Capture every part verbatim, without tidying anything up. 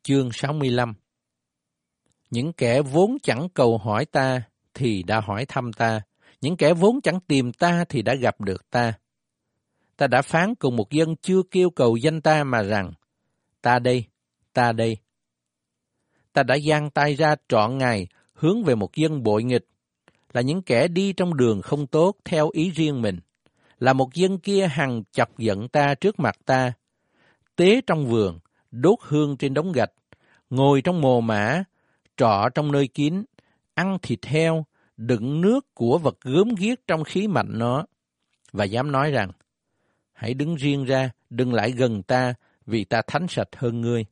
Chương sáu mươi lăm. Những kẻ vốn chẳng cầu hỏi ta thì đã hỏi thăm ta, những kẻ vốn chẳng tìm ta thì đã gặp được ta. Ta đã phán cùng một dân chưa kêu cầu danh ta mà rằng, ta đây, ta đây. Ta đã giang tay ra trọn ngày hướng về một dân bội nghịch, là những kẻ đi trong đường không tốt theo ý riêng mình, là một dân kia hằng chọc giận ta trước mặt ta, tế trong vườn, đốt hương trên đống gạch, ngồi trong mồ mả, trọ trong nơi kín, ăn thịt heo, đựng nước của vật gớm ghiếc trong khí mạnh nó, và dám nói rằng, hãy đứng riêng ra, đừng lại gần ta, vì ta thánh sạch hơn ngươi.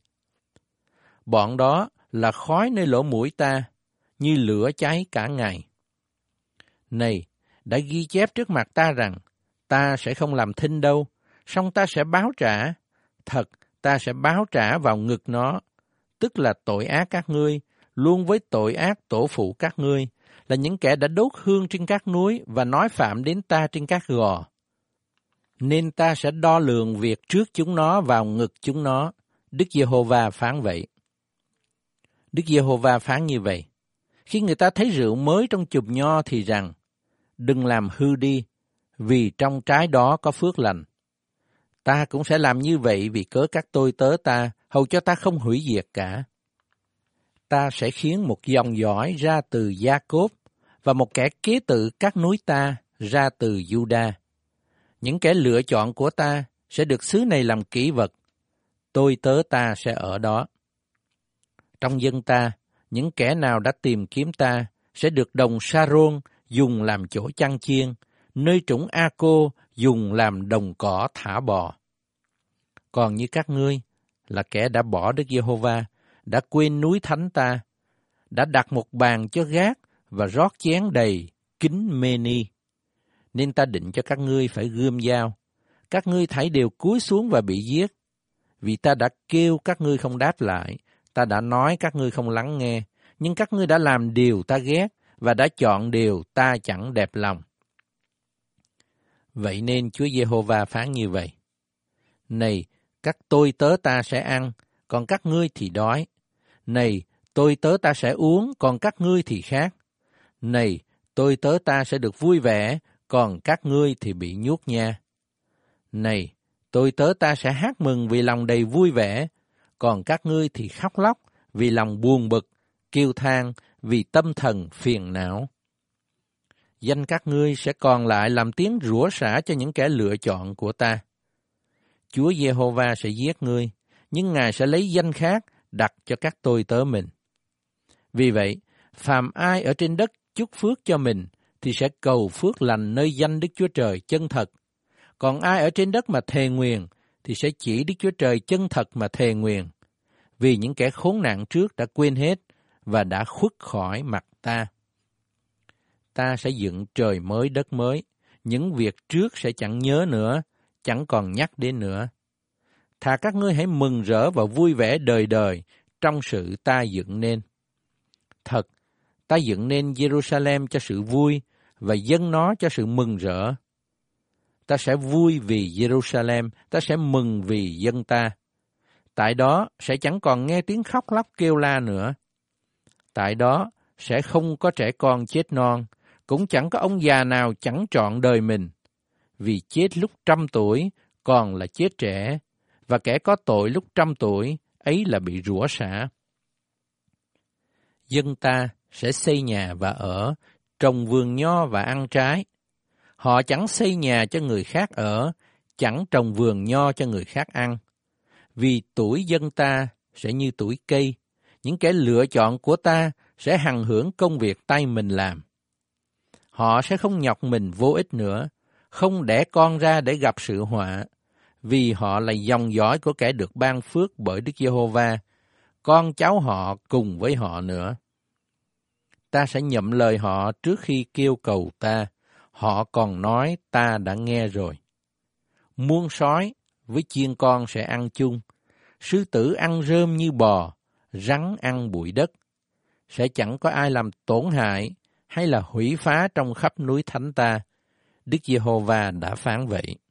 Bọn đó là khói nơi lỗ mũi ta, như lửa cháy cả ngày. Này, đã ghi chép trước mặt ta rằng, ta sẽ không làm thinh đâu, song ta sẽ báo trả, thật, ta sẽ báo trả vào ngực nó, tức là tội ác các ngươi, luôn với tội ác tổ phụ các ngươi, là những kẻ đã đốt hương trên các núi và nói phạm đến ta trên các gò. Nên ta sẽ đo lường việc trước chúng nó vào ngực chúng nó. Đức Giê-hô-va phán vậy. Đức Giê-hô-va phán như vậy. Khi người ta thấy rượu mới trong chùm nho thì rằng, đừng làm hư đi, vì trong trái đó có phước lành. Ta cũng sẽ làm như vậy vì cớ các tôi tớ ta, hầu cho ta không hủy diệt cả. Ta sẽ khiến một dòng dõi ra từ Gia-cốp và một kẻ kế tự các núi ta ra từ Giu-đa. Những kẻ lựa chọn của ta sẽ được xứ này làm kỷ vật. Tôi tớ ta sẽ ở đó. Trong dân ta, những kẻ nào đã tìm kiếm ta sẽ được đồng Sa-rôn dùng làm chỗ chăn chiên, nơi trũng A-cô dùng làm đồng cỏ thả bò. Còn như các ngươi là kẻ đã bỏ Đức Giê-hô-va, đã quên núi thánh ta, đã đặt một bàn cho gác và rót chén đầy kính mê-ni. Nên ta định cho các ngươi phải gươm dao, các ngươi thảy đều cúi xuống và bị giết. Vì ta đã kêu các ngươi không đáp lại, ta đã nói các ngươi không lắng nghe, nhưng các ngươi đã làm điều ta ghét và đã chọn điều ta chẳng đẹp lòng. Vậy nên Chúa Giê-hô-va phán như vậy. Này, các tôi tớ ta sẽ ăn, còn các ngươi thì đói. Này, tôi tớ ta sẽ uống, còn các ngươi thì khác. Này, tôi tớ ta sẽ được vui vẻ, còn các ngươi thì bị nhút nha. Này, tôi tớ ta sẽ hát mừng vì lòng đầy vui vẻ, còn các ngươi thì khóc lóc vì lòng buồn bực, kêu than vì tâm thần phiền não. Danh các ngươi sẽ còn lại làm tiếng rủa xả cho những kẻ lựa chọn của ta. Chúa Giê-hô-va sẽ giết ngươi, nhưng Ngài sẽ lấy danh khác đặt cho các tôi tớ mình. Vì vậy, phàm ai ở trên đất chúc phước cho mình, thì sẽ cầu phước lành nơi danh Đức Chúa Trời chân thật. Còn ai ở trên đất mà thề nguyền, thì sẽ chỉ Đức Chúa Trời chân thật mà thề nguyền. Vì những kẻ khốn nạn trước đã quên hết và đã khuất khỏi mặt ta. Ta sẽ dựng trời mới đất mới, những việc trước sẽ chẳng nhớ nữa, chẳng còn nhắc đến nữa. Thà các ngươi hãy mừng rỡ và vui vẻ đời đời trong sự ta dựng nên. Thật, ta dựng nên Jerusalem cho sự vui và dâng nó cho sự mừng rỡ. Ta sẽ vui vì Jerusalem, ta sẽ mừng vì dân ta. Tại đó sẽ chẳng còn nghe tiếng khóc lóc kêu la nữa. Tại đó sẽ không có trẻ con chết non, cũng chẳng có ông già nào chẳng trọn đời mình. Vì chết lúc trăm tuổi còn là chết trẻ, và kẻ có tội lúc trăm tuổi ấy là bị rủa xả. Dân ta sẽ xây nhà và ở, trồng vườn nho và ăn trái. Họ chẳng xây nhà cho người khác ở, chẳng trồng vườn nho cho người khác ăn. Vì tuổi dân ta sẽ như tuổi cây, những kẻ lựa chọn của ta sẽ hằng hưởng công việc tay mình làm. Họ sẽ không nhọc mình vô ích nữa, không đẻ con ra để gặp sự họa, vì họ là dòng dõi của kẻ được ban phước bởi Đức Giê-hô-va, con cháu họ cùng với họ nữa. Ta sẽ nhậm lời họ trước khi kêu cầu ta, họ còn nói ta đã nghe rồi. Muôn sói với chiên con sẽ ăn chung, sư tử ăn rơm như bò, rắn ăn bụi đất. Sẽ chẳng có ai làm tổn hại hay là hủy phá trong khắp núi thánh ta. Đức Giê-hô-va đã phán vậy.